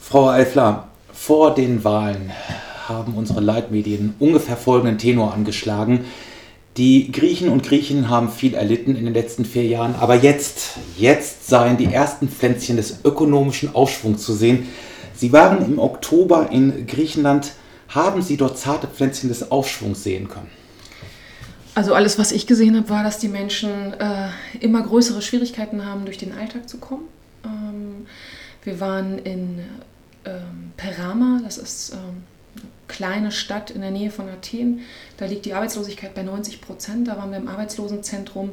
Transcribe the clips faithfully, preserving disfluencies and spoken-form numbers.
Frau Eifler, vor den Wahlen haben unsere Leitmedien ungefähr folgenden Tenor angeschlagen. Die Griechen und Griechinnen haben viel erlitten in den letzten vier Jahren, aber jetzt, jetzt seien die ersten Pflänzchen des ökonomischen Aufschwungs zu sehen. Sie waren im Oktober in Griechenland. Haben Sie dort zarte Pflänzchen des Aufschwungs sehen können? Also alles, was ich gesehen habe, war, dass die Menschen äh, immer größere Schwierigkeiten haben, durch den Alltag zu kommen. Ähm, wir waren in ähm, Perama, das ist ähm, eine kleine Stadt in der Nähe von Athen. Da liegt die Arbeitslosigkeit bei neunzig Prozent. Da waren wir im Arbeitslosenzentrum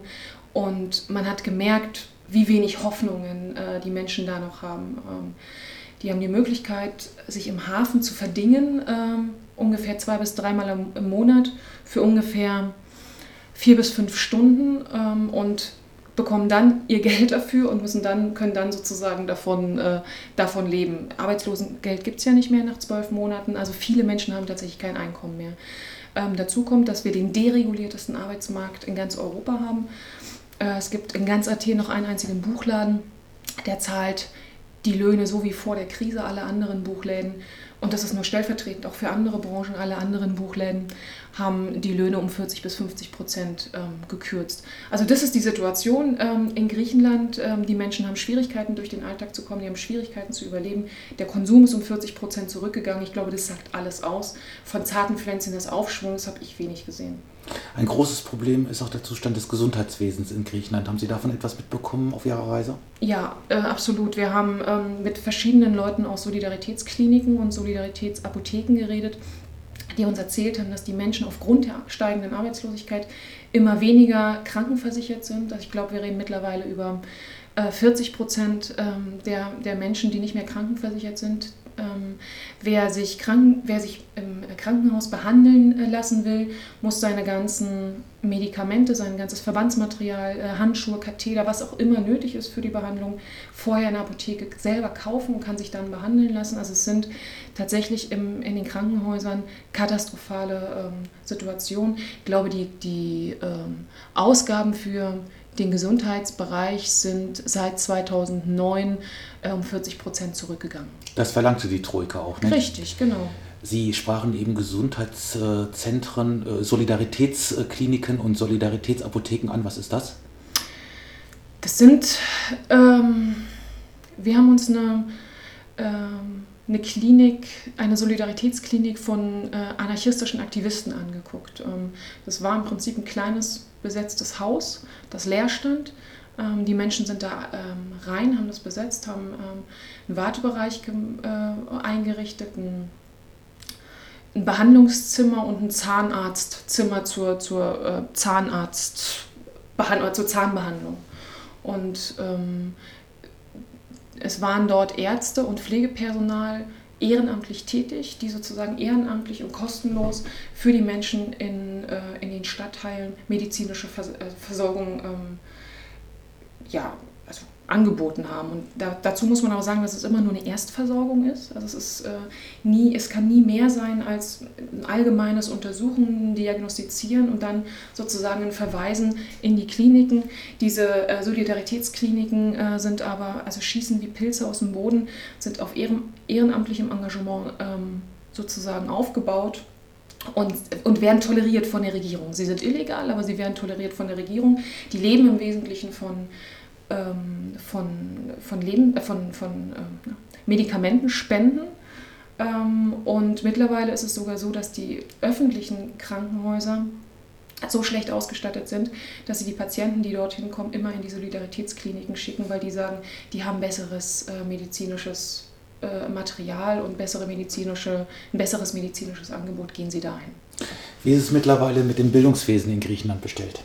und man hat gemerkt, wie wenig Hoffnungen äh, die Menschen da noch haben. Ähm, die haben die Möglichkeit, sich im Hafen zu verdingen, ähm, ungefähr zwei bis dreimal im, im Monat für ungefähr vier bis fünf Stunden ähm, und bekommen dann ihr Geld dafür und müssen dann, können dann sozusagen davon, äh, davon leben. Arbeitslosengeld gibt es ja nicht mehr nach zwölf Monaten, also viele Menschen haben tatsächlich kein Einkommen mehr. Ähm, dazu kommt, dass wir den dereguliertesten Arbeitsmarkt in ganz Europa haben. Äh, es gibt in ganz Athen noch einen einzigen Buchladen, der zahlt die Löhne so wie vor der Krise alle anderen Buchläden. Und das ist nur stellvertretend auch für andere Branchen. Alle anderen Buchläden haben die Löhne um vierzig bis fünfzig Prozent ähm, gekürzt. Also das ist die Situation ähm, in Griechenland. Ähm, die Menschen haben Schwierigkeiten, durch den Alltag zu kommen. Die haben Schwierigkeiten zu überleben. Der Konsum ist um vierzig Prozent zurückgegangen. Ich glaube, das sagt alles aus. Von zarten Pflänzchen des Aufschwungs habe ich wenig gesehen. Ein großes Problem ist auch der Zustand des Gesundheitswesens in Griechenland. Haben Sie davon etwas mitbekommen auf Ihrer Reise? Ja, äh, absolut. Wir haben ähm, mit verschiedenen Leuten aus Solidaritätskliniken und Solidaritätsapotheken geredet, die uns erzählt haben, dass die Menschen aufgrund der steigenden Arbeitslosigkeit immer weniger krankenversichert sind. Also ich glaube, wir reden mittlerweile über äh, vierzig Prozent ähm, der, der Menschen, die nicht mehr krankenversichert sind. Ähm, wer, sich krank, wer sich im Krankenhaus behandeln äh, lassen will, muss seine ganzen Medikamente, sein ganzes Verbandsmaterial, äh, Handschuhe, Katheter, was auch immer nötig ist für die Behandlung, vorher in der Apotheke selber kaufen und kann sich dann behandeln lassen. Also es sind tatsächlich im, in den Krankenhäusern katastrophale ähm, Situationen. Ich glaube, die, die ähm, Ausgaben für den Gesundheitsbereich sind seit zweitausendneun äh, um vierzig Prozent zurückgegangen. Das verlangte die Troika auch, ne? Richtig, genau. Sie sprachen eben Gesundheitszentren, Solidaritätskliniken und Solidaritätsapotheken an. Was ist das? Das sind, ähm, wir haben uns eine, ähm, eine Klinik, eine Solidaritätsklinik von äh, anarchistischen Aktivisten angeguckt. Ähm, das war im Prinzip ein kleines besetztes Haus, das leer stand. Ähm, die Menschen sind da ähm, rein, haben das besetzt, haben ähm, einen Wartebereich äh, eingerichtet, ein, ein Behandlungszimmer und ein Zahnarztzimmer zur, zur, äh, Zahnarzt oder zur Zahnbehandlung. Und ähm, es waren dort Ärzte und Pflegepersonal ehrenamtlich tätig, die sozusagen ehrenamtlich und kostenlos für die Menschen in, äh, in den Stadtteilen medizinische Vers- äh, Versorgung ähm, ja, also angeboten haben. Und da, dazu muss man auch sagen, dass es immer nur eine Erstversorgung ist. Also es ist, äh, nie, es kann nie mehr sein als ein allgemeines Untersuchen, Diagnostizieren und dann sozusagen ein Verweisen in die Kliniken. Diese äh, Solidaritätskliniken äh, sind aber, also schießen wie Pilze aus dem Boden, sind auf ehren, ehrenamtlichem Engagement ähm, sozusagen aufgebaut. Und, und werden toleriert von der Regierung. Sie sind illegal, aber sie werden toleriert von der Regierung. Die leben im Wesentlichen von, ähm, von, von, Leben, äh, von, von ähm, Medikamentenspenden. Ähm, und mittlerweile ist es sogar so, dass die öffentlichen Krankenhäuser so schlecht ausgestattet sind, dass sie die Patienten, die dorthin kommen, immer in die Solidaritätskliniken schicken, weil die sagen, die haben besseres äh, medizinisches Material und bessere medizinische, ein besseres medizinisches Angebot, gehen sie dahin. Wie ist es mittlerweile mit dem Bildungswesen in Griechenland bestellt?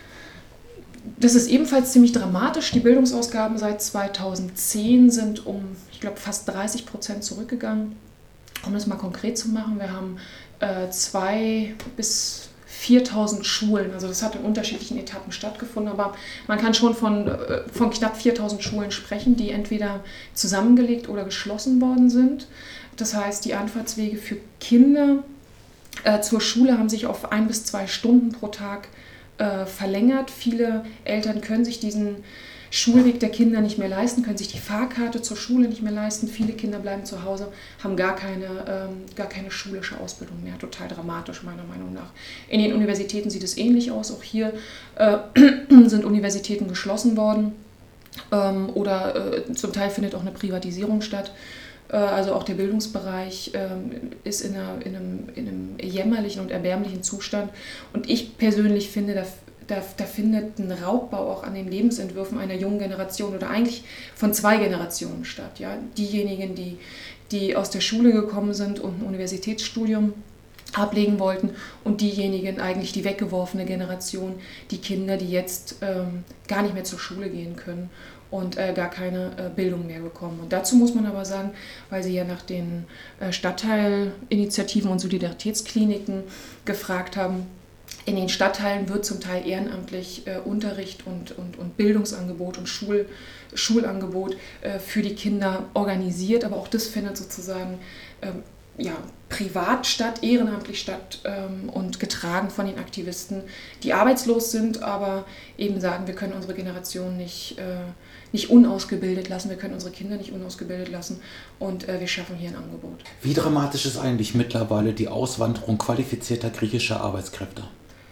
Das ist ebenfalls ziemlich dramatisch. Die Bildungsausgaben seit zweitausendzehn sind um, ich glaube, fast dreißig Prozent zurückgegangen. Um das mal konkret zu machen, wir haben äh, zwei bis viertausend Schulen, also das hat in unterschiedlichen Etappen stattgefunden, aber man kann schon von, von knapp viertausend Schulen sprechen, die entweder zusammengelegt oder geschlossen worden sind. Das heißt, die Anfahrtswege für Kinder äh, zur Schule haben sich auf ein bis zwei Stunden pro Tag äh, verlängert. Viele Eltern können sich diesen Schulweg der Kinder nicht mehr leisten, können sich die Fahrkarte zur Schule nicht mehr leisten. Viele Kinder bleiben zu Hause, haben gar keine, ähm, gar keine schulische Ausbildung mehr. Total dramatisch, meiner Meinung nach. In den Universitäten sieht es ähnlich aus. Auch hier äh, sind Universitäten geschlossen worden ähm, oder äh, zum Teil findet auch eine Privatisierung statt. Äh, also auch der Bildungsbereich äh, ist in, einer, in, einem, in einem jämmerlichen und erbärmlichen Zustand. Und ich persönlich finde, da Da, da findet ein Raubbau auch an den Lebensentwürfen einer jungen Generation oder eigentlich von zwei Generationen statt. Ja? Diejenigen, die, die aus der Schule gekommen sind und ein Universitätsstudium ablegen wollten und diejenigen eigentlich die weggeworfene Generation, die Kinder, die jetzt ähm, gar nicht mehr zur Schule gehen können und äh, gar keine äh, Bildung mehr bekommen. Und dazu muss man aber sagen, weil Sie ja nach den äh, Stadtteilinitiativen und Solidaritätskliniken gefragt haben, in den Stadtteilen wird zum Teil ehrenamtlich äh, Unterricht und, und, und Bildungsangebot und Schul, Schulangebot äh, für die Kinder organisiert, aber auch das findet sozusagen ähm, ja, privat statt, ehrenamtlich statt ähm, und getragen von den Aktivisten, die arbeitslos sind, aber eben sagen, wir können unsere Generation nicht, äh, nicht unausgebildet lassen, wir können unsere Kinder nicht unausgebildet lassen und äh, wir schaffen hier ein Angebot. Wie dramatisch ist eigentlich mittlerweile die Auswanderung qualifizierter griechischer Arbeitskräfte?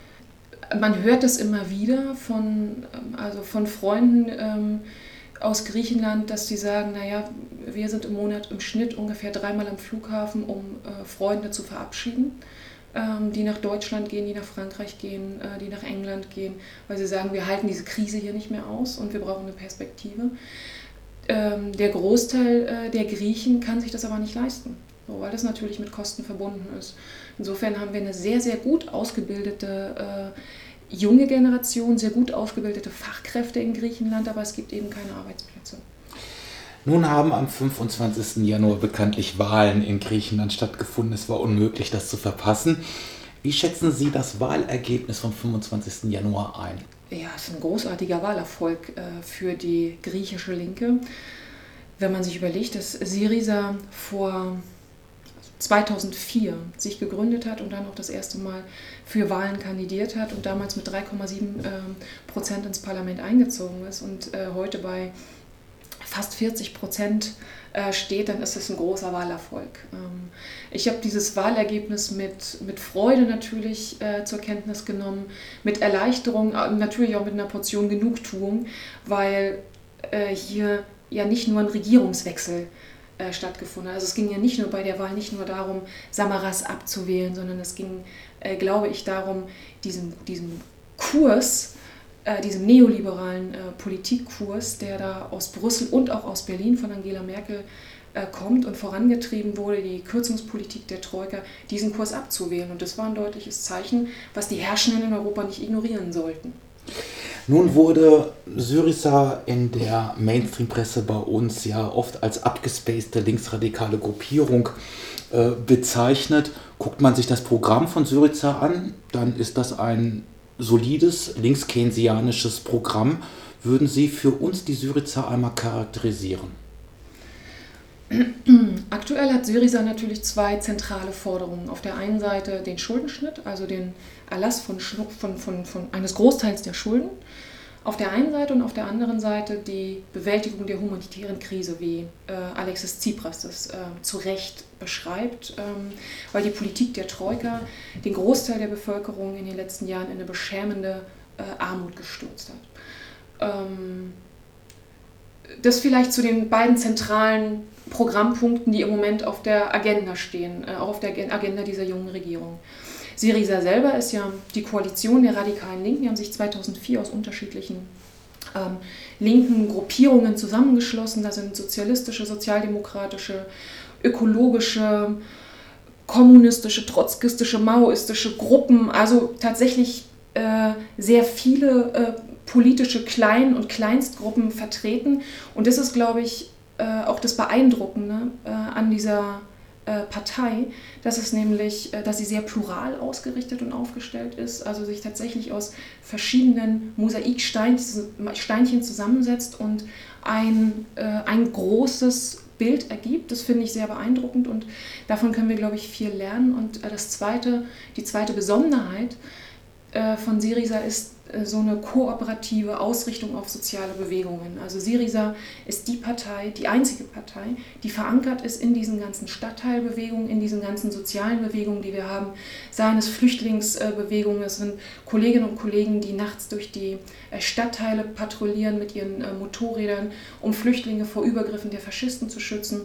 Man hört es immer wieder von, also von Freunden ähm, aus Griechenland, dass die sagen, naja, wir sind im Monat im Schnitt ungefähr dreimal am Flughafen, um äh, Freunde zu verabschieden, ähm, die nach Deutschland gehen, die nach Frankreich gehen, äh, die nach England gehen, weil sie sagen, wir halten diese Krise hier nicht mehr aus und wir brauchen eine Perspektive. Ähm, der Großteil äh, der Griechen kann sich das aber nicht leisten, so, weil das natürlich mit Kosten verbunden ist. Insofern haben wir eine sehr, sehr gut ausgebildete äh, junge Generation, sehr gut ausgebildete Fachkräfte in Griechenland, aber es gibt eben keine Arbeitsplätze. Nun haben am fünfundzwanzigsten Januar bekanntlich Wahlen in Griechenland stattgefunden. Es war unmöglich, das zu verpassen. Wie schätzen Sie das Wahlergebnis vom fünfundzwanzigsten Januar ein? Ja, es ist ein großartiger Wahlerfolg äh, für die griechische Linke. Wenn man sich überlegt, dass Syriza vor zweitausendvier sich gegründet hat und dann auch das erste Mal für Wahlen kandidiert hat und damals mit drei Komma sieben Prozent ins Parlament eingezogen ist und äh, heute bei fast vierzig Prozent äh, steht, dann ist das ein großer Wahlerfolg. Ähm, ich habe dieses Wahlergebnis mit, mit Freude natürlich äh, zur Kenntnis genommen, mit Erleichterung, äh, natürlich auch mit einer Portion Genugtuung, weil äh, hier ja nicht nur ein Regierungswechsel stattgefunden. Also es ging ja nicht nur bei der Wahl nicht nur darum, Samaras abzuwählen, sondern es ging, äh, glaube ich, darum, diesen, diesen Kurs, äh, diesem neoliberalen äh, Politikkurs, der da aus Brüssel und auch aus Berlin von Angela Merkel äh, kommt und vorangetrieben wurde, die Kürzungspolitik der Troika, diesen Kurs abzuwählen. Und das war ein deutliches Zeichen, was die Herrschenden in Europa nicht ignorieren sollten. Nun wurde Syriza in der Mainstream-Presse bei uns ja oft als abgespacete linksradikale Gruppierung äh, bezeichnet. Guckt man sich das Programm von Syriza an, dann ist das ein solides links-keynesianisches Programm. Würden Sie für uns die Syriza einmal charakterisieren? Aktuell hat Syriza natürlich zwei zentrale Forderungen. Auf der einen Seite den Schuldenschnitt, also den Erlass von, von, von, von eines Großteils der Schulden. Auf der einen Seite und auf der anderen Seite die Bewältigung der humanitären Krise, wie äh, Alexis Tsipras das äh, zu Recht beschreibt, ähm, weil die Politik der Troika den Großteil der Bevölkerung in den letzten Jahren in eine beschämende äh, Armut gestürzt hat. Ähm, das vielleicht zu den beiden zentralen Programmpunkten, die im Moment auf der Agenda stehen, äh, auch auf der Agenda dieser jungen Regierung. Syriza selber ist ja die Koalition der radikalen Linken, die haben sich zweitausendvier aus unterschiedlichen ähm, linken Gruppierungen zusammengeschlossen. Da sind sozialistische, sozialdemokratische, ökologische, kommunistische, trotzkistische, maoistische Gruppen, also tatsächlich äh, sehr viele äh, politische Klein- und Kleinstgruppen vertreten. Und das ist, glaube ich, äh, auch das Beeindruckende äh, an dieser Partei, dass es nämlich, dass sie sehr plural ausgerichtet und aufgestellt ist, also sich tatsächlich aus verschiedenen Mosaiksteinchen zusammensetzt und ein, ein großes Bild ergibt. Das finde ich sehr beeindruckend und davon können wir, glaube ich, viel lernen. Und das zweite, die zweite Besonderheit äh, von Syriza ist äh, so eine kooperative Ausrichtung auf soziale Bewegungen. Also Syriza ist die Partei, die einzige Partei, die verankert ist in diesen ganzen Stadtteilbewegungen, in diesen ganzen sozialen Bewegungen, die wir haben. Seien es Flüchtlingsbewegungen, es sind Kolleginnen und Kollegen, die nachts durch die äh, Stadtteile patrouillieren mit ihren äh, Motorrädern, um Flüchtlinge vor Übergriffen der Faschisten zu schützen.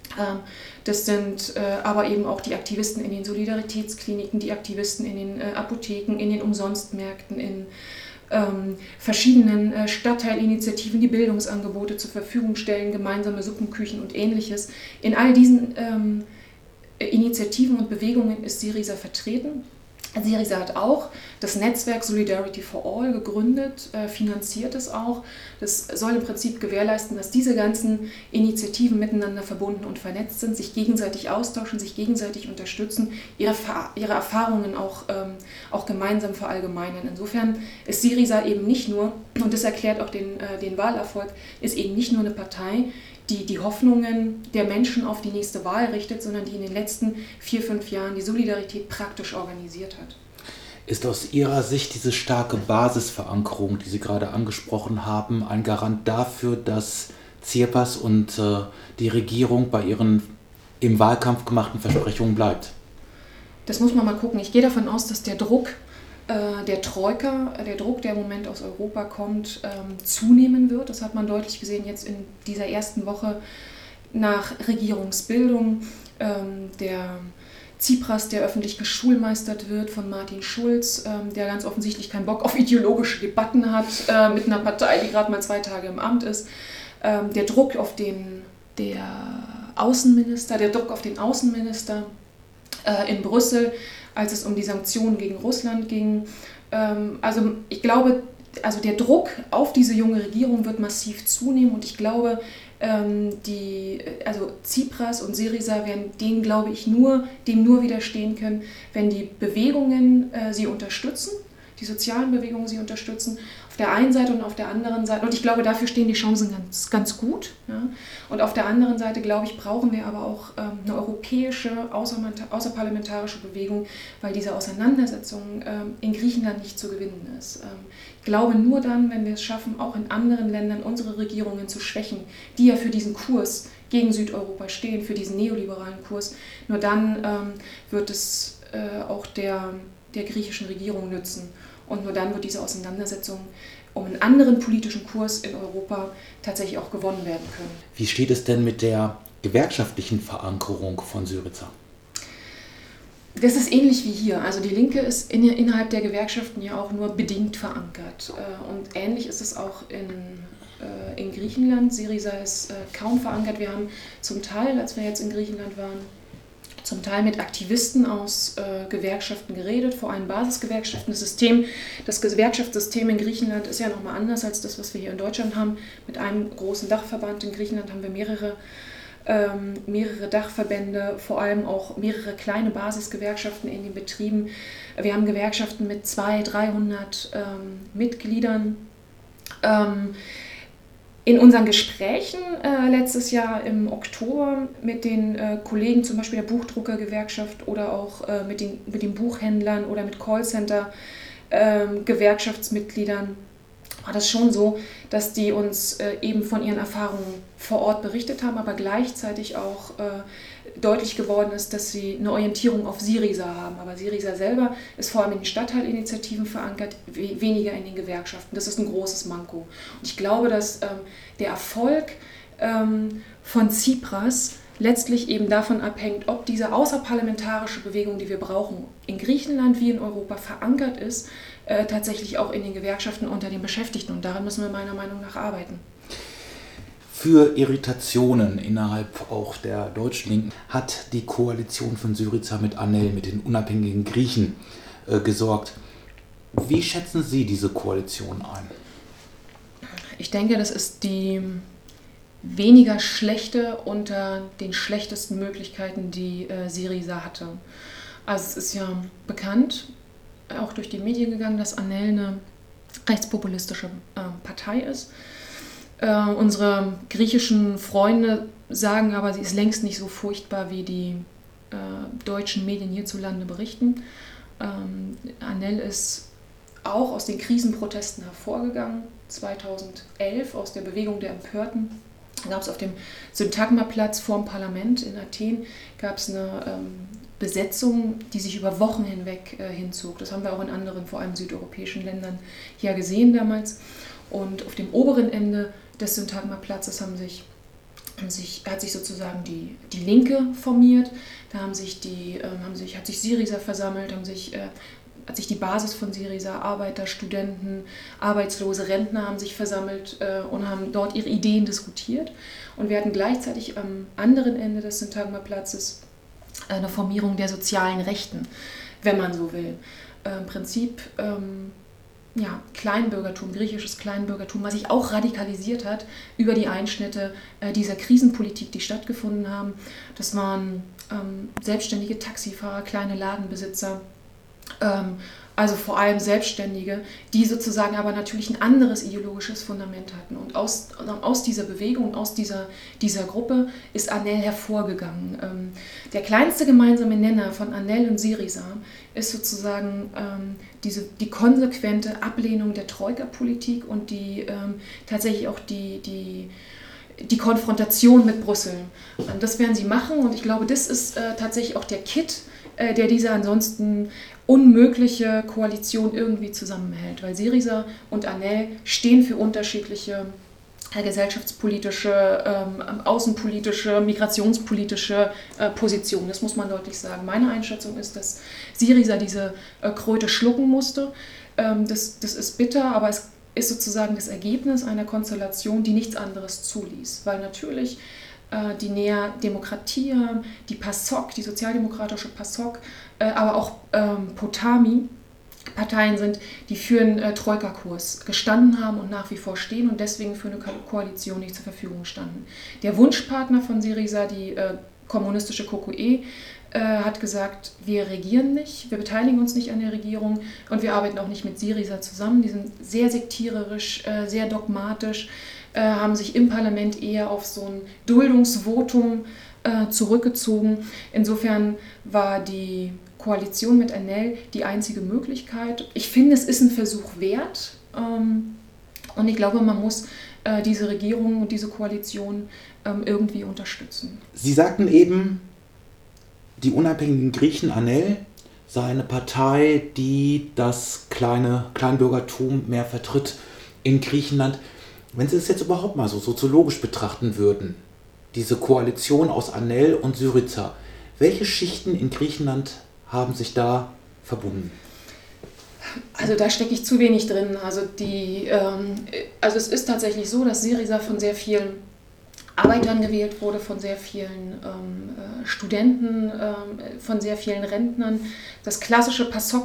Das sind äh, aber eben auch die Aktivisten in den Solidaritätskliniken, die Aktivisten in den äh, Apotheken, in den Umsonstmärkten, in ähm, verschiedenen äh, Stadtteilinitiativen, die Bildungsangebote zur Verfügung stellen, gemeinsame Suppenküchen und Ähnliches. In all diesen ähm, Initiativen und Bewegungen ist Syriza vertreten. Syriza hat auch das Netzwerk Solidarity for All gegründet, äh, finanziert es auch. Das soll im Prinzip gewährleisten, dass diese ganzen Initiativen miteinander verbunden und vernetzt sind, sich gegenseitig austauschen, sich gegenseitig unterstützen, ihre, ihre Erfahrungen auch, ähm, auch gemeinsam verallgemeinern. Insofern ist Syriza eben nicht nur, und das erklärt auch den, äh, den Wahlerfolg, ist eben nicht nur eine Partei, die die Hoffnungen der Menschen auf die nächste Wahl richtet, sondern die in den letzten vier, fünf Jahren die Solidarität praktisch organisiert hat. Ist aus Ihrer Sicht diese starke Basisverankerung, die Sie gerade angesprochen haben, ein Garant dafür, dass Tsipras und äh, die Regierung bei ihren im Wahlkampf gemachten Versprechungen bleibt? Das muss man mal gucken. Ich gehe davon aus, dass der Druck der Troika, der Druck, der im Moment aus Europa kommt, ähm, zunehmen wird. Das hat man deutlich gesehen jetzt in dieser ersten Woche nach Regierungsbildung. Ähm, der Tsipras, der öffentlich geschulmeistert wird von Martin Schulz, ähm, der ganz offensichtlich keinen Bock auf ideologische Debatten hat, äh, mit einer Partei, die gerade mal zwei Tage im Amt ist. Ähm, der Druck auf den der Außenminister, der Druck auf den Außenminister äh, in Brüssel, als es um die Sanktionen gegen Russland ging. Also ich glaube, also der Druck auf diese junge Regierung wird massiv zunehmen und ich glaube, die, also Tsipras und Syriza werden dem, glaube ich, nur, dem nur widerstehen können, wenn die Bewegungen sie unterstützen, die sozialen Bewegungen sie unterstützen, auf der einen Seite und auf der anderen Seite, und ich glaube, dafür stehen die Chancen ganz, ganz gut. Ja. Und auf der anderen Seite, glaube ich, brauchen wir aber auch ähm, eine europäische, außerparlamentarische Bewegung, weil diese Auseinandersetzung ähm, in Griechenland nicht zu gewinnen ist. Ähm, ich glaube, nur dann, wenn wir es schaffen, auch in anderen Ländern unsere Regierungen zu schwächen, die ja für diesen Kurs gegen Südeuropa stehen, für diesen neoliberalen Kurs, nur dann ähm, wird es äh, auch der, der griechischen Regierung nützen. Und nur dann wird diese Auseinandersetzung um einen anderen politischen Kurs in Europa tatsächlich auch gewonnen werden können. Wie steht es denn mit der gewerkschaftlichen Verankerung von Syriza? Das ist ähnlich wie hier. Also die Linke ist in, innerhalb der Gewerkschaften ja auch nur bedingt verankert. Und ähnlich ist es auch in, in Griechenland. Syriza ist kaum verankert. Wir haben zum Teil, als wir jetzt in Griechenland waren, zum Teil mit Aktivisten aus äh, Gewerkschaften geredet, vor allem Basisgewerkschaften. Das System, das Gewerkschaftssystem in Griechenland ist ja nochmal anders als das, was wir hier in Deutschland haben. Mit einem großen Dachverband in Griechenland haben wir mehrere, ähm, mehrere Dachverbände, vor allem auch mehrere kleine Basisgewerkschaften in den Betrieben. Wir haben Gewerkschaften mit zweihundert, dreihundert ähm, Mitgliedern. Ähm, In unseren Gesprächen äh, letztes Jahr im Oktober mit den äh, Kollegen, zum Beispiel der Buchdruckergewerkschaft oder auch äh, mit, den, mit den Buchhändlern oder mit Callcenter-Gewerkschaftsmitgliedern, ähm, war das schon so, dass die uns äh, eben von ihren Erfahrungen vor Ort berichtet haben, aber gleichzeitig auch äh, deutlich geworden ist, dass sie eine Orientierung auf Syriza haben. Aber Syriza selber ist vor allem in den Stadtteilinitiativen verankert, we- weniger in den Gewerkschaften. Das ist ein großes Manko. Und ich glaube, dass ähm, der Erfolg ähm, von Tsipras letztlich eben davon abhängt, ob diese außerparlamentarische Bewegung, die wir brauchen, in Griechenland wie in Europa verankert ist, äh, tatsächlich auch in den Gewerkschaften unter den Beschäftigten. Und daran müssen wir meiner Meinung nach arbeiten. Für Irritationen innerhalb auch der deutschen Linken hat die Koalition von Syriza mit ANEL, mit den unabhängigen Griechen, äh, gesorgt. Wie schätzen Sie diese Koalition ein? Ich denke, das ist die weniger schlechte unter den schlechtesten Möglichkeiten, die äh, Syriza hatte. Also es ist ja bekannt, auch durch die Medien gegangen, dass ANEL eine rechtspopulistische äh, Partei ist. Äh, unsere griechischen Freunde sagen aber, sie ist längst nicht so furchtbar, wie die äh, deutschen Medien hierzulande berichten. Ähm, ANEL ist auch aus den Krisenprotesten hervorgegangen, zweitausendelf aus der Bewegung der Empörten. Da gab es auf dem Syntagmaplatz vor dem Parlament in Athen gab es eine ähm, Besetzung, die sich über Wochen hinweg äh, hinzog. Das haben wir auch in anderen, vor allem südeuropäischen Ländern ja gesehen damals. Und auf dem oberen Ende des Syntagmaplatzes haben sich, haben sich, hat sich sozusagen die, die Linke formiert. Da haben sich die, äh, haben sich, hat sich Syriza versammelt, haben sich, äh, hat sich die Basis von Syriza, Arbeiter, Studenten, Arbeitslose, Rentner haben sich versammelt äh, und haben dort ihre Ideen diskutiert. Und wir hatten gleichzeitig am anderen Ende des Syntagmaplatzes eine Formierung der sozialen Rechten, wenn man so will. Äh, Im Prinzip ähm, ja, Kleinbürgertum, griechisches Kleinbürgertum, was sich auch radikalisiert hat über die Einschnitte äh, dieser Krisenpolitik, die stattgefunden haben. Das waren ähm, selbstständige Taxifahrer, kleine Ladenbesitzer, ähm, also vor allem Selbstständige, die sozusagen aber natürlich ein anderes ideologisches Fundament hatten. Und aus, aus dieser Bewegung, aus dieser, dieser Gruppe ist ANEL hervorgegangen. Ähm, der kleinste gemeinsame Nenner von ANEL und Syriza ist sozusagen ähm, diese, die konsequente Ablehnung der Troika-Politik und die, ähm, tatsächlich auch die, die, die Konfrontation mit Brüssel. Und das werden sie machen und ich glaube, das ist äh, tatsächlich auch der Kit, äh, der diese ansonsten unmögliche Koalition irgendwie zusammenhält, weil Syriza und ANEL stehen für unterschiedliche äh, gesellschaftspolitische, ähm, außenpolitische, migrationspolitische äh, Positionen. Das muss man deutlich sagen. Meine Einschätzung ist, dass Syriza diese äh, Kröte schlucken musste. Ähm, das, das ist bitter, aber es ist sozusagen das Ergebnis einer Konstellation, die nichts anderes zuließ, weil natürlich die Nea Demokratia, die PASOK, die sozialdemokratische PASOK, aber auch ähm, Potami Parteien sind, die für einen äh, Troika-Kurs gestanden haben und nach wie vor stehen und deswegen für eine Ko- Koalition nicht zur Verfügung standen. Der Wunschpartner von Syriza, die äh, kommunistische K K E, äh, hat gesagt, wir regieren nicht, wir beteiligen uns nicht an der Regierung und wir arbeiten auch nicht mit Syriza zusammen. Die sind sehr sektiererisch, äh, sehr dogmatisch, äh, haben sich im Parlament eher auf so ein Duldungsvotum äh, zurückgezogen. Insofern war die Koalition mit ANEL die einzige Möglichkeit. Ich finde, es ist ein Versuch wert ähm, und ich glaube, man muss äh, diese Regierung und diese Koalition ähm, irgendwie unterstützen. Sie sagten eben, die unabhängigen Griechen, ANEL, sei eine Partei, die das kleine Kleinbürgertum mehr vertritt in Griechenland. Wenn Sie es jetzt überhaupt mal so soziologisch betrachten würden, diese Koalition aus ANEL und Syriza, welche Schichten in Griechenland haben sich da verbunden? Also da stecke ich zu wenig drin. Also, die, ähm, also es ist tatsächlich so, dass Syriza von sehr vielen Arbeitern gewählt wurde, von sehr vielen ähm, Studenten, ähm, von sehr vielen Rentnern. Das klassische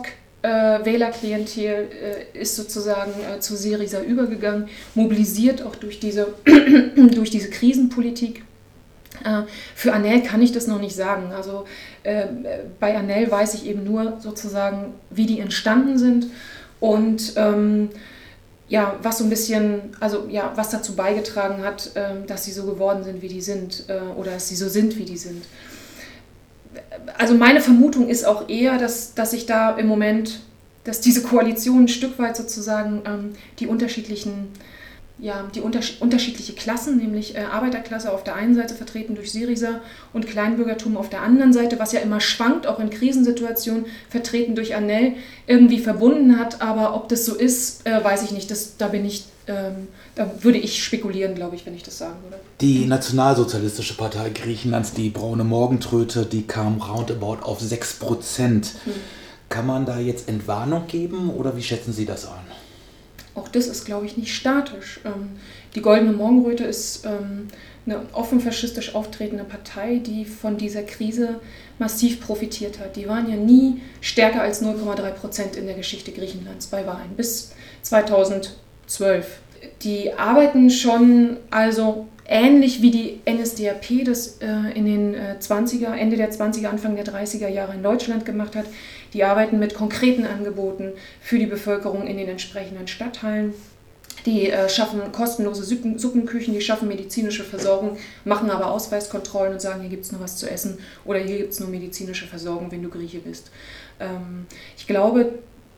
PASOK-Wählerklientel äh, ist sozusagen äh, zu Syriza übergegangen, mobilisiert auch durch diese, durch diese Krisenpolitik. Äh, für ANEL kann ich das noch nicht sagen. Also äh, bei ANEL weiß ich eben nur sozusagen, wie die entstanden sind und ähm, ja, was so ein bisschen, also ja, was dazu beigetragen hat, äh, dass sie so geworden sind, wie die sind, äh, oder dass sie so sind, wie die sind. Also meine Vermutung ist auch eher, dass, dass sich da im Moment, dass diese Koalition ein Stück weit sozusagen ähm, die unterschiedlichen Ja, die unterschied- unterschiedliche Klassen, nämlich äh, Arbeiterklasse auf der einen Seite vertreten durch Syriza und Kleinbürgertum auf der anderen Seite, was ja immer schwankt, auch in Krisensituationen, vertreten durch ANEL, irgendwie verbunden hat. Aber ob das so ist, äh, weiß ich nicht. Das, da bin ich, ähm, da würde ich spekulieren, glaube ich, wenn ich das sagen würde. Die Nationalsozialistische Partei Griechenlands, die Braune Morgentröte, die kam roundabout auf sechs Prozent. Hm. Kann man da jetzt Entwarnung geben oder wie schätzen Sie das ein? Auch das ist, glaube ich, nicht statisch. Die Goldene Morgenröte ist eine offen faschistisch auftretende Partei, die von dieser Krise massiv profitiert hat. Die waren ja nie stärker als null Komma drei Prozent in der Geschichte Griechenlands bei Wahlen, bis zweitausendzwölf. Die arbeiten schon also ähnlich wie die N S D A P das in den zwanziger, Ende der zwanziger, Anfang der dreißiger Jahre in Deutschland gemacht hat. Die arbeiten mit konkreten Angeboten für die Bevölkerung in den entsprechenden Stadtteilen. Die äh, schaffen kostenlose Suppen, Suppenküchen, die schaffen medizinische Versorgung, machen aber Ausweiskontrollen und sagen, hier gibt es nur was zu essen oder hier gibt es nur medizinische Versorgung, wenn du Grieche bist. Ähm, ich glaube,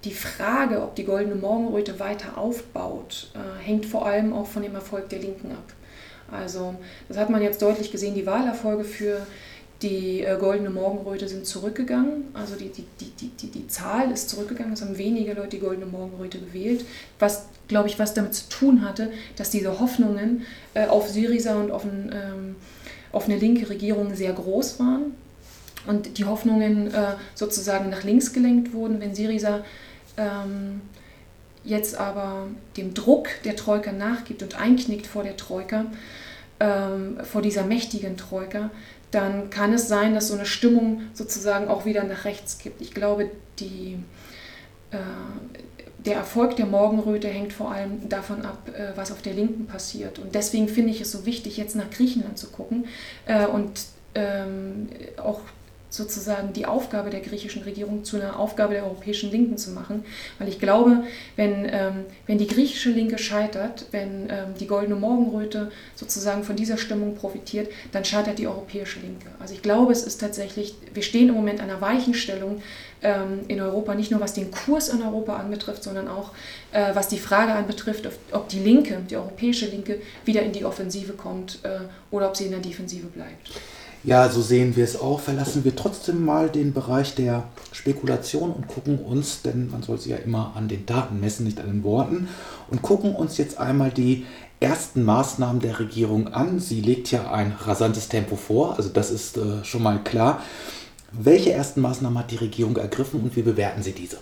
die Frage, ob die Goldene Morgenröte weiter aufbaut, äh, hängt vor allem auch von dem Erfolg der Linken ab. Also das hat man jetzt deutlich gesehen, die Wahlerfolge für die äh, Goldene Morgenröte sind zurückgegangen, also die, die, die, die, die Zahl ist zurückgegangen, es haben weniger Leute die Goldene Morgenröte gewählt, was, glaube ich, was damit zu tun hatte, dass diese Hoffnungen äh, auf Syriza und auf, ein, ähm, auf eine linke Regierung sehr groß waren und die Hoffnungen äh, sozusagen nach links gelenkt wurden, wenn Syriza ähm, jetzt aber dem Druck der Troika nachgibt und einknickt vor der Troika, ähm, vor dieser mächtigen Troika, dann kann es sein, dass so eine Stimmung sozusagen auch wieder nach rechts gibt. Ich glaube, die, äh, der Erfolg der Morgenröte hängt vor allem davon ab, äh, was auf der Linken passiert. Und deswegen finde ich es so wichtig, jetzt nach Griechenland zu gucken äh, und ähm, auch sozusagen die Aufgabe der griechischen Regierung zu einer Aufgabe der europäischen Linken zu machen. Weil ich glaube, wenn, ähm, wenn die griechische Linke scheitert, wenn ähm, die Goldene Morgenröte sozusagen von dieser Stimmung profitiert, dann scheitert die europäische Linke. Also ich glaube, es ist tatsächlich, wir stehen im Moment an einer Weichenstellung ähm, in Europa, nicht nur was den Kurs in Europa anbetrifft, sondern auch äh, was die Frage anbetrifft, ob, ob die Linke, die europäische Linke, wieder in die Offensive kommt äh, oder ob sie in der Defensive bleibt. Ja, so sehen wir es auch. Verlassen wir trotzdem mal den Bereich der Spekulation und gucken uns, denn man soll sie ja immer an den Daten messen, nicht an den Worten, und gucken uns jetzt einmal die ersten Maßnahmen der Regierung an. Sie legt ja ein rasantes Tempo vor, also das ist äh, schon mal klar. Welche ersten Maßnahmen hat die Regierung ergriffen und wie bewerten Sie diese?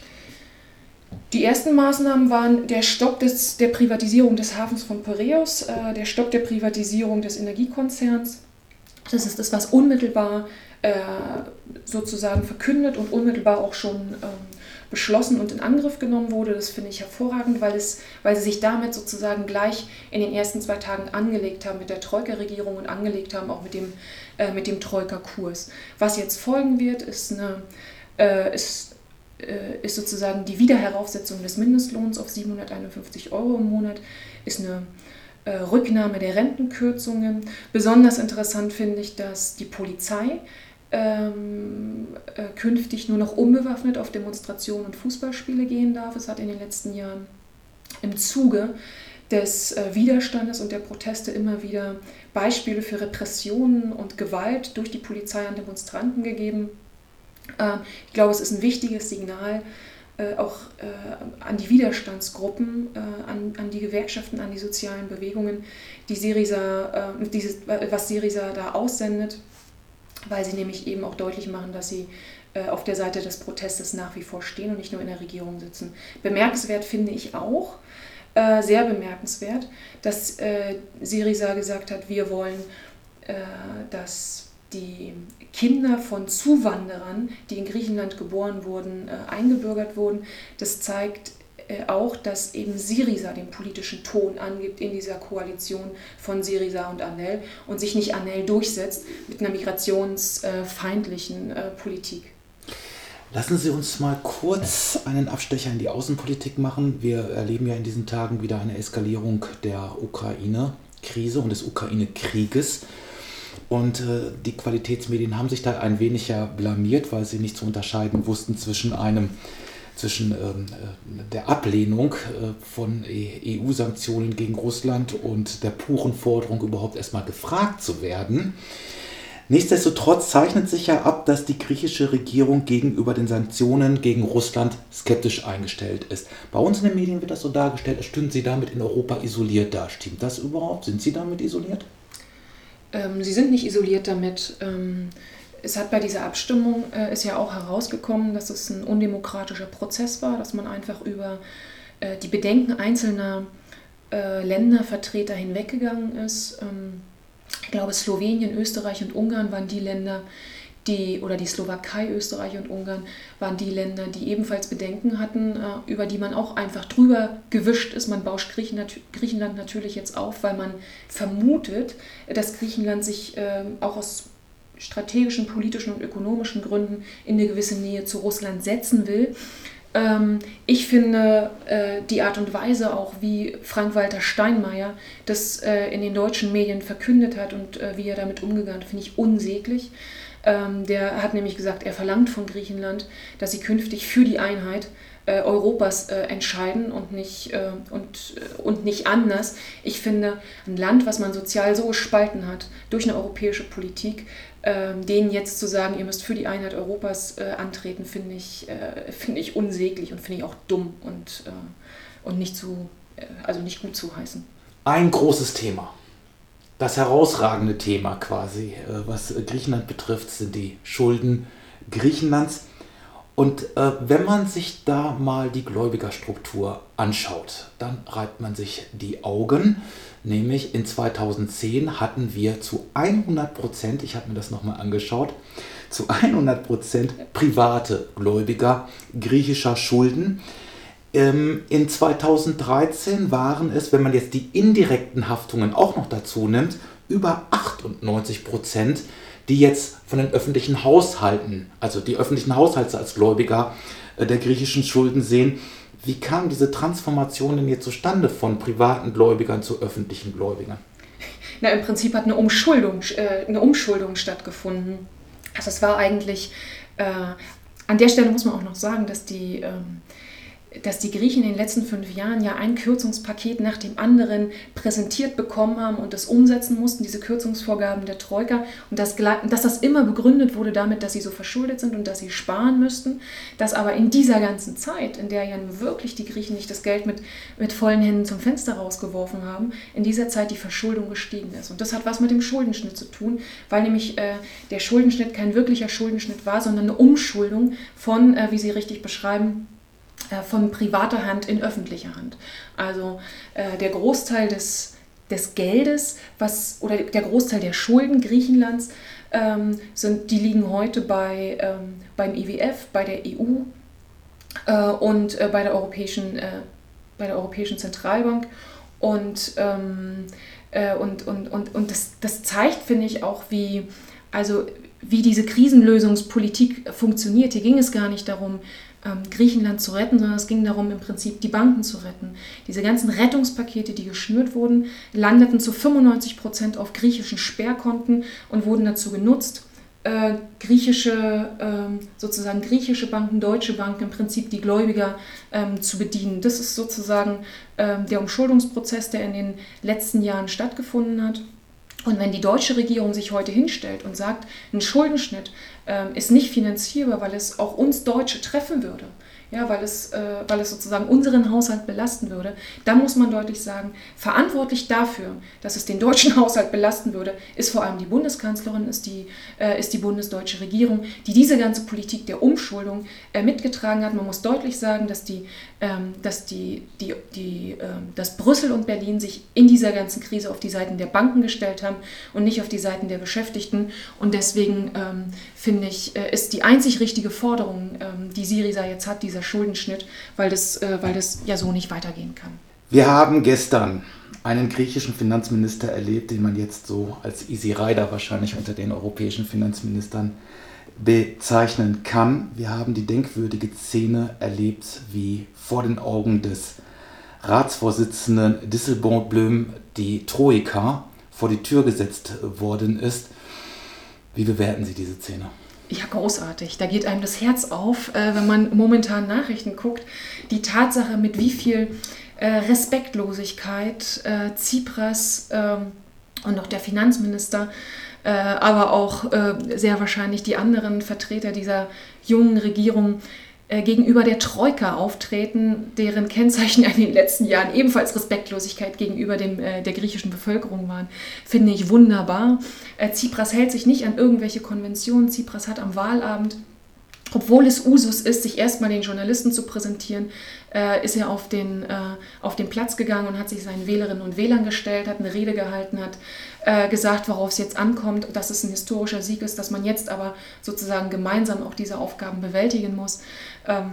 Die ersten Maßnahmen waren der Stopp des, der Privatisierung des Hafens von Piräus, äh, der Stopp der Privatisierung des Energiekonzerns. Das ist das, was unmittelbar äh, sozusagen verkündet und unmittelbar auch schon ähm, beschlossen und in Angriff genommen wurde. Das finde ich hervorragend, weil, es, weil sie sich damit sozusagen gleich in den ersten zwei Tagen angelegt haben mit der Troika-Regierung und angelegt haben auch mit dem, äh, mit dem Troika-Kurs. Was jetzt folgen wird, ist, eine, äh, ist, äh, ist sozusagen die Wiederheraufsetzung des Mindestlohns auf siebenhunderteinundfünfzig Euro im Monat, ist eine Rücknahme der Rentenkürzungen. Besonders interessant finde ich, dass die Polizei ähm, äh, künftig nur noch unbewaffnet auf Demonstrationen und Fußballspiele gehen darf. Es hat in den letzten Jahren im Zuge des äh, Widerstandes und der Proteste immer wieder Beispiele für Repressionen und Gewalt durch die Polizei an Demonstranten gegeben. Äh, ich glaube, es ist ein wichtiges Signal, Äh, auch äh, an die Widerstandsgruppen, äh, an, an die Gewerkschaften, an die sozialen Bewegungen, die Syriza, äh, dieses, was Syriza da aussendet, weil sie nämlich eben auch deutlich machen, dass sie äh, auf der Seite des Protestes nach wie vor stehen und nicht nur in der Regierung sitzen. Bemerkenswert finde ich auch, äh, sehr bemerkenswert, dass äh, Syriza gesagt hat, wir wollen, äh, dass die Kinder von Zuwanderern, die in Griechenland geboren wurden, äh, eingebürgert wurden. Das zeigt äh, auch, dass eben Syriza den politischen Ton angibt in dieser Koalition von Syriza und ANEL und sich nicht ANEL durchsetzt mit einer migrationsfeindlichen äh, Politik. Lassen Sie uns mal kurz einen Abstecher in die Außenpolitik machen. Wir erleben ja in diesen Tagen wieder eine Eskalierung der Ukraine-Krise und des Ukraine-Krieges. Und äh, die Qualitätsmedien haben sich da ein wenig ja blamiert, weil sie nicht zu unterscheiden wussten zwischen einem zwischen ähm, der Ablehnung äh, von E U-Sanktionen gegen Russland und der puren Forderung, überhaupt erstmal gefragt zu werden. Nichtsdestotrotz zeichnet sich ja ab, dass die griechische Regierung gegenüber den Sanktionen gegen Russland skeptisch eingestellt ist. Bei uns in den Medien wird das so dargestellt, als stünden sie damit in Europa isoliert da. Stimmt das überhaupt? Sind sie damit isoliert? Ähm, sie sind nicht isoliert damit. Ähm, es hat bei dieser Abstimmung, äh, ist ja auch herausgekommen, dass es ein undemokratischer Prozess war, dass man einfach über äh, die Bedenken einzelner äh, Ländervertreter hinweggegangen ist. Ähm, ich glaube, Slowenien, Österreich und Ungarn waren die Länder, die, oder die Slowakei, Österreich und Ungarn waren die Länder, die ebenfalls Bedenken hatten, äh, über die man auch einfach drüber gewischt ist. Man bauscht Griechenland, Griechenland natürlich jetzt auf, weil man vermutet, dass Griechenland sich äh, auch aus strategischen, politischen und ökonomischen Gründen in eine gewisse Nähe zu Russland setzen will. Ähm, ich finde äh, die Art und Weise auch, wie Frank-Walter Steinmeier das äh, in den deutschen Medien verkündet hat und äh, wie er damit umgegangen hat, finde ich unsäglich. Ähm, der hat nämlich gesagt, er verlangt von Griechenland, dass sie künftig für die Einheit äh, Europas äh, entscheiden und nicht, äh, und, äh, und nicht anders. Ich finde, ein Land, was man sozial so gespalten hat durch eine europäische Politik, äh, denen jetzt zu sagen, ihr müsst für die Einheit Europas äh, antreten, finde ich, äh, finde ich unsäglich und finde ich auch dumm und, äh, und nicht, zu, äh, also nicht gut zu heißen. Ein großes Thema. Das herausragende Thema quasi, was Griechenland betrifft, sind die Schulden Griechenlands. Und äh, wenn man sich da mal die Gläubigerstruktur anschaut, dann reibt man sich die Augen. Nämlich in zweitausendzehn hatten wir zu hundert Prozent, ich habe mir das nochmal angeschaut, zu hundert Prozent private Gläubiger griechischer Schulden. In zweitausenddreizehn waren es, wenn man jetzt die indirekten Haftungen auch noch dazu nimmt, über achtundneunzig Prozent, die jetzt von den öffentlichen Haushalten, also die öffentlichen Haushalte als Gläubiger der griechischen Schulden sehen. Wie kam diese Transformation denn jetzt zustande von privaten Gläubigern zu öffentlichen Gläubigern? Na, im Prinzip hat eine Umschuldung, äh, eine Umschuldung stattgefunden. Also es war eigentlich, äh, an der Stelle muss man auch noch sagen, dass die... Ähm, dass die Griechen in den letzten fünf Jahren ja ein Kürzungspaket nach dem anderen präsentiert bekommen haben und das umsetzen mussten, diese Kürzungsvorgaben der Troika, und dass, dass das immer begründet wurde damit, dass sie so verschuldet sind und dass sie sparen müssten, dass aber in dieser ganzen Zeit, in der ja nun wirklich die Griechen nicht das Geld mit, mit vollen Händen zum Fenster rausgeworfen haben, in dieser Zeit die Verschuldung gestiegen ist. Und das hat was mit dem Schuldenschnitt zu tun, weil nämlich äh, der Schuldenschnitt kein wirklicher Schuldenschnitt war, sondern eine Umschuldung von, äh, wie Sie richtig beschreiben, von privater Hand in öffentlicher Hand. Also äh, der Großteil des, des Geldes, was, oder der Großteil der Schulden Griechenlands, ähm, sind, die liegen heute bei, ähm, beim I W F, bei der E U äh, und äh, bei der Europäischen, äh, bei der Europäischen Zentralbank. Und, ähm, äh, und, und, und, und das, das zeigt, finde ich, auch, wie, also, wie diese Krisenlösungspolitik funktioniert. Hier ging es gar nicht darum, Griechenland zu retten, sondern es ging darum, im Prinzip die Banken zu retten. Diese ganzen Rettungspakete, die geschnürt wurden, landeten zu fünfundneunzig Prozent auf griechischen Sperrkonten und wurden dazu genutzt, äh, griechische, äh, sozusagen griechische Banken, deutsche Banken, im Prinzip die Gläubiger äh, zu bedienen. Das ist sozusagen äh, der Umschuldungsprozess, der in den letzten Jahren stattgefunden hat. Und wenn die deutsche Regierung sich heute hinstellt und sagt, ein Schuldenschnitt äh, ist nicht finanzierbar, weil es auch uns Deutsche treffen würde, ja, weil es, äh, weil es sozusagen unseren Haushalt belasten würde, dann muss man deutlich sagen, verantwortlich dafür, dass es den deutschen Haushalt belasten würde, ist vor allem die Bundeskanzlerin, ist die, äh, ist die bundesdeutsche Regierung, die diese ganze Politik der Umschuldung äh, mitgetragen hat. Man muss deutlich sagen, dass, die, ähm, dass, die, die, die, äh, dass Brüssel und Berlin sich in dieser ganzen Krise auf die Seiten der Banken gestellt haben und nicht auf die Seiten der Beschäftigten. Und deswegen ähm, finde ich, äh, ist die einzig richtige Forderung, ähm, die Syriza jetzt hat, dieser Schuldenschnitt, weil das, äh, weil das ja so nicht weitergehen kann. Wir haben gestern einen griechischen Finanzminister erlebt, den man jetzt so als Easy Rider wahrscheinlich unter den europäischen Finanzministern bezeichnen kann. Wir haben die denkwürdige Szene erlebt, wie vor den Augen des Ratsvorsitzenden Dijsselbloem die Troika vor die Tür gesetzt worden ist. Wie bewerten Sie diese Szene? Ja, großartig. Da geht einem das Herz auf, äh, wenn man momentan Nachrichten guckt. Die Tatsache, mit wie viel äh, Respektlosigkeit äh, Tsipras äh, und noch der Finanzminister, äh, aber auch äh, sehr wahrscheinlich die anderen Vertreter dieser jungen Regierung äh, gegenüber der Troika auftreten, deren Kennzeichen in den letzten Jahren ebenfalls Respektlosigkeit gegenüber dem, äh, der griechischen Bevölkerung waren, finde ich wunderbar. Äh, Tsipras hält sich nicht an irgendwelche Konventionen. Tsipras hat am Wahlabend, obwohl es Usus ist, sich erstmal den Journalisten zu präsentieren, äh, ist er auf den, äh, auf den Platz gegangen und hat sich seinen Wählerinnen und Wählern gestellt, hat eine Rede gehalten, hat äh, gesagt, worauf es jetzt ankommt, dass es ein historischer Sieg ist, dass man jetzt aber sozusagen gemeinsam auch diese Aufgaben bewältigen muss. Ähm,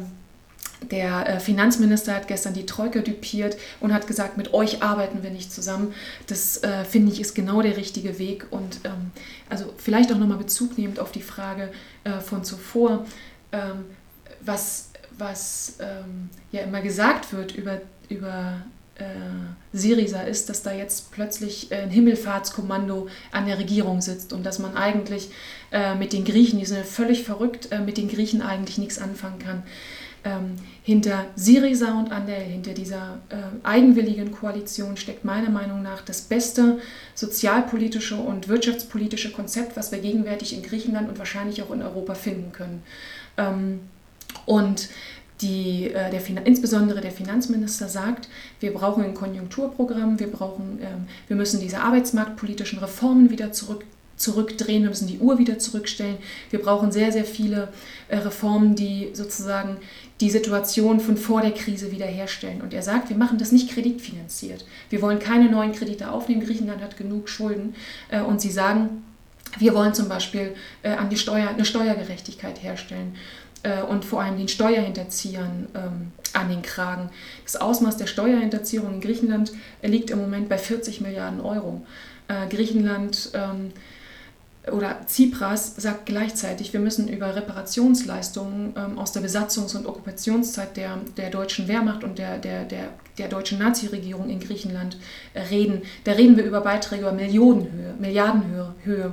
Der äh, Finanzminister hat gestern die Troika düpiert und hat gesagt, mit euch arbeiten wir nicht zusammen. Das, äh, finde ich, ist genau der richtige Weg. Und ähm, also vielleicht auch nochmal Bezug nehmend auf die Frage äh, von zuvor, ähm, was, was ähm, ja immer gesagt wird über, über Syriza ist, dass da jetzt plötzlich ein Himmelfahrtskommando an der Regierung sitzt und dass man eigentlich äh, mit den Griechen, die sind ja völlig verrückt, äh, mit den Griechen eigentlich nichts anfangen kann. Ähm, hinter Syriza und Andel, hinter dieser äh, eigenwilligen Koalition steckt meiner Meinung nach das beste sozialpolitische und wirtschaftspolitische Konzept, was wir gegenwärtig in Griechenland und wahrscheinlich auch in Europa finden können. Ähm, und Die, äh, der, insbesondere der Finanzminister sagt, wir brauchen ein Konjunkturprogramm, wir, brauchen, ähm, wir müssen diese arbeitsmarktpolitischen Reformen wieder zurück, zurückdrehen, wir müssen die Uhr wieder zurückstellen. Wir brauchen sehr, sehr viele äh, Reformen, die sozusagen die Situation von vor der Krise wiederherstellen. Und er sagt, wir machen das nicht kreditfinanziert. Wir wollen keine neuen Kredite aufnehmen, Griechenland hat genug Schulden. Äh, und sie sagen, wir wollen zum Beispiel äh, an die Steuer, eine Steuergerechtigkeit herstellen und vor allem den Steuerhinterziehern ähm, an den Kragen. Das Ausmaß der Steuerhinterziehung in Griechenland liegt im Moment bei vierzig Milliarden Euro. Äh, Griechenland ähm, oder Tsipras sagt gleichzeitig, wir müssen über Reparationsleistungen ähm, aus der Besatzungs- und Okkupationszeit der, der deutschen Wehrmacht und der, der, der, der deutschen Nazi-Regierung in Griechenland äh, reden. Da reden wir über Beiträge über Millionenhöhe, Milliardenhöhe. Höhe.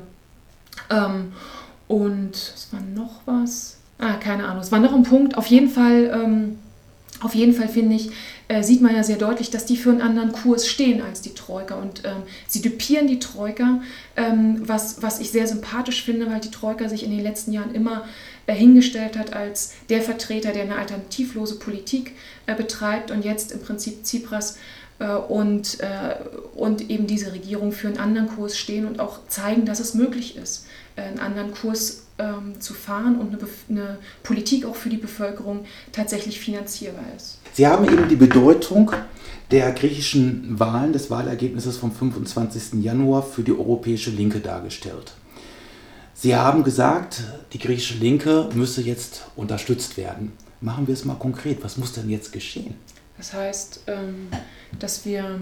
Ähm, und es war noch was... Ah, keine Ahnung, es war noch ein Punkt. Auf jeden Fall, ähm, auf jeden Fall finde ich, äh, sieht man ja sehr deutlich, dass die für einen anderen Kurs stehen als die Troika. Und ähm, sie düpieren die Troika, ähm, was, was ich sehr sympathisch finde, weil die Troika sich in den letzten Jahren immer äh, hingestellt hat als der Vertreter, der eine alternativlose Politik äh, betreibt und jetzt im Prinzip Tsipras äh, und, äh, und eben diese Regierung für einen anderen Kurs stehen und auch zeigen, dass es möglich ist, äh, einen anderen Kurs ähm, zu fahren und eine, eine Politik auch für die Bevölkerung tatsächlich finanzierbar ist. Sie haben eben die Bedeutung der griechischen Wahlen, des Wahlergebnisses vom fünfundzwanzigsten Januar für die europäische Linke dargestellt. Sie haben gesagt, die griechische Linke müsse jetzt unterstützt werden. Machen wir es mal konkret. Was muss denn jetzt geschehen? Das heißt, ähm, dass wir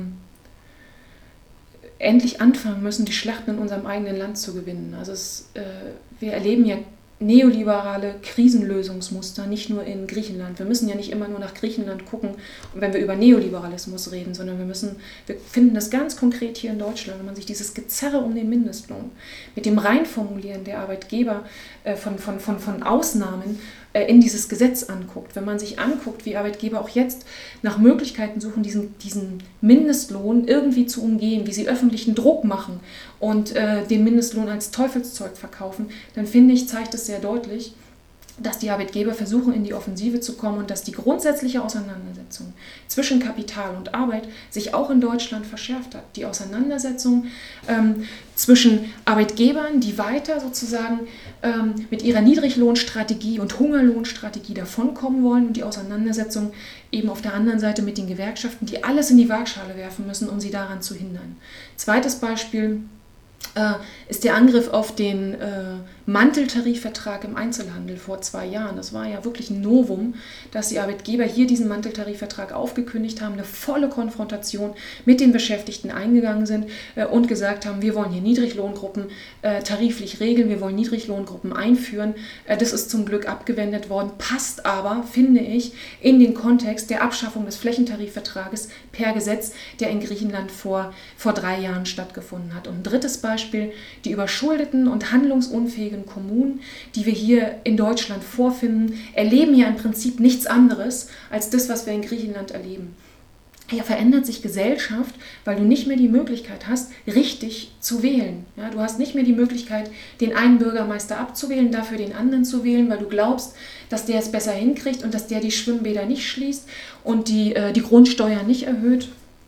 endlich anfangen müssen, die Schlachten in unserem eigenen Land zu gewinnen. Also es, äh, wir erleben ja neoliberale Krisenlösungsmuster, nicht nur in Griechenland. Wir müssen ja nicht immer nur nach Griechenland gucken, wenn wir über Neoliberalismus reden, sondern wir müssen, wir finden das ganz konkret hier in Deutschland, wenn man sich dieses Gezerre um den Mindestlohn mit dem Reinformulieren der Arbeitgeber äh, von, von, von, von Ausnahmen äh, in dieses Gesetz anguckt. Wenn man sich anguckt, wie Arbeitgeber auch jetzt nach Möglichkeiten suchen, diesen, diesen Mindestlohn irgendwie zu umgehen, wie sie öffentlichen Druck machen und äh, den Mindestlohn als Teufelszeug verkaufen, dann finde ich, zeigt es sehr deutlich, dass die Arbeitgeber versuchen, in die Offensive zu kommen und dass die grundsätzliche Auseinandersetzung zwischen Kapital und Arbeit sich auch in Deutschland verschärft hat. Die Auseinandersetzung ähm, zwischen Arbeitgebern, die weiter sozusagen ähm, mit ihrer Niedriglohnstrategie und Hungerlohnstrategie davonkommen wollen, und die Auseinandersetzung eben auf der anderen Seite mit den Gewerkschaften, die alles in die Waagschale werfen müssen, um sie daran zu hindern. Zweites Beispiel äh, ist der Angriff auf den äh, Manteltarifvertrag im Einzelhandel vor zwei Jahren. Das war ja wirklich ein Novum, dass die Arbeitgeber hier diesen Manteltarifvertrag aufgekündigt haben, eine volle Konfrontation mit den Beschäftigten eingegangen sind äh, und gesagt haben, wir wollen hier Niedriglohngruppen äh, tariflich regeln, wir wollen Niedriglohngruppen einführen. Äh, das ist zum Glück abgewendet worden, passt aber, finde ich, in den Kontext der Abschaffung des Flächentarifvertrages per Gesetz, der in Griechenland vor, vor drei Jahren stattgefunden hat. Und ein drittes Beispiel, die überschuldeten und handlungsunfähigen Kommunen, die wir hier in Deutschland vorfinden, erleben ja im Prinzip nichts anderes als das, was wir in Griechenland erleben. Hier verändert sich Gesellschaft, weil du nicht mehr die Möglichkeit hast, richtig zu wählen. Ja, du hast nicht mehr die Möglichkeit, den einen Bürgermeister abzuwählen, dafür den anderen zu wählen, weil du glaubst, dass der es besser hinkriegt und dass der die Schwimmbäder nicht schließt und die, äh, die Grundsteuer nicht erhöht.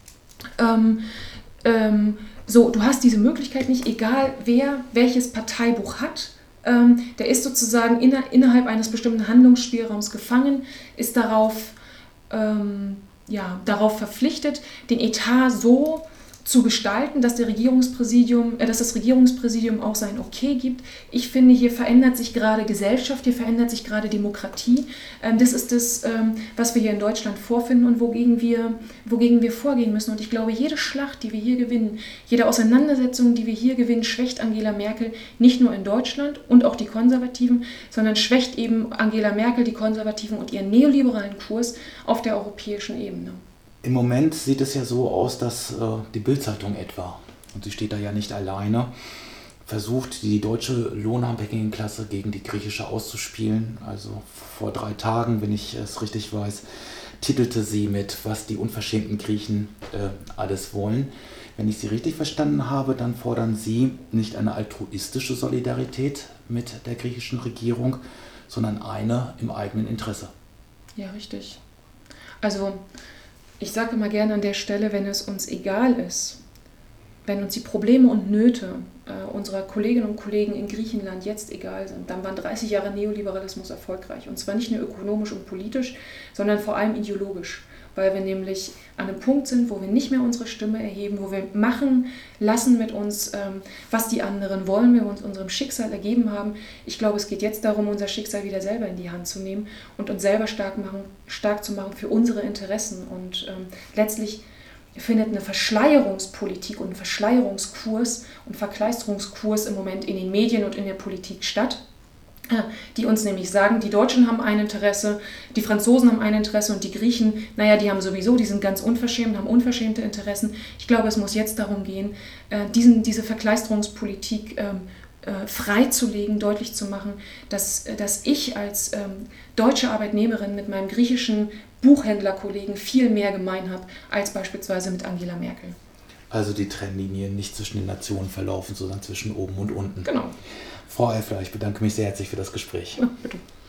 Ähm, ähm, so, du hast diese Möglichkeit nicht, egal wer welches Parteibuch hat. Ähm, der ist sozusagen inner, innerhalb eines bestimmten Handlungsspielraums gefangen, ist darauf, ähm, ja, darauf verpflichtet, den Etat so zu gestalten, dass, der Regierungspräsidium, äh, dass das Regierungspräsidium auch sein Okay gibt. Ich finde, hier verändert sich gerade Gesellschaft, hier verändert sich gerade Demokratie. Ähm, das ist das, ähm, was wir hier in Deutschland vorfinden und wogegen wir, wogegen wir vorgehen müssen. Und ich glaube, jede Schlacht, die wir hier gewinnen, jede Auseinandersetzung, die wir hier gewinnen, schwächt Angela Merkel nicht nur in Deutschland und auch die Konservativen, sondern schwächt eben Angela Merkel, die Konservativen und ihren neoliberalen Kurs auf der europäischen Ebene. Im Moment sieht es ja so aus, dass äh, die Bild-Zeitung etwa, und sie steht da ja nicht alleine, versucht, die deutsche Lohnabhängigenklasse gegen die griechische auszuspielen. Also vor drei Tagen, wenn ich es richtig weiß, titelte sie mit, was die unverschämten Griechen äh, alles wollen. Wenn ich Sie richtig verstanden habe, dann fordern Sie nicht eine altruistische Solidarität mit der griechischen Regierung, sondern eine im eigenen Interesse. Ja, richtig. Also ich sage immer gerne an der Stelle, wenn es uns egal ist, wenn uns die Probleme und Nöte äh, unserer Kolleginnen und Kollegen in Griechenland jetzt egal sind, dann waren dreißig Jahre Neoliberalismus erfolgreich. Und zwar nicht nur ökonomisch und politisch, sondern vor allem ideologisch. Weil wir nämlich an einem Punkt sind, wo wir nicht mehr unsere Stimme erheben, wo wir machen lassen mit uns, ähm, was die anderen wollen, wir uns unserem Schicksal ergeben haben. Ich glaube, es geht jetzt darum, unser Schicksal wieder selber in die Hand zu nehmen und uns selber stark, machen, stark zu machen für unsere Interessen. Und ähm, letztlich findet eine Verschleierungspolitik und ein Verschleierungskurs und Verkleisterungskurs im Moment in den Medien und in der Politik statt, die uns nämlich sagen, die Deutschen haben ein Interesse, die Franzosen haben ein Interesse und die Griechen, naja, die haben sowieso, die sind ganz unverschämt, haben unverschämte Interessen. Ich glaube, es muss jetzt darum gehen, diesen, diese Verkleisterungspolitik freizulegen, deutlich zu machen, dass, dass ich als deutsche Arbeitnehmerin mit meinem griechischen Buchhändlerkollegen viel mehr gemein habe, als beispielsweise mit Angela Merkel. Also die Trennlinien nicht zwischen den Nationen verlaufen, sondern zwischen oben und unten. Genau. Frau Eifler, ich bedanke mich sehr herzlich für das Gespräch. Ja, bitte.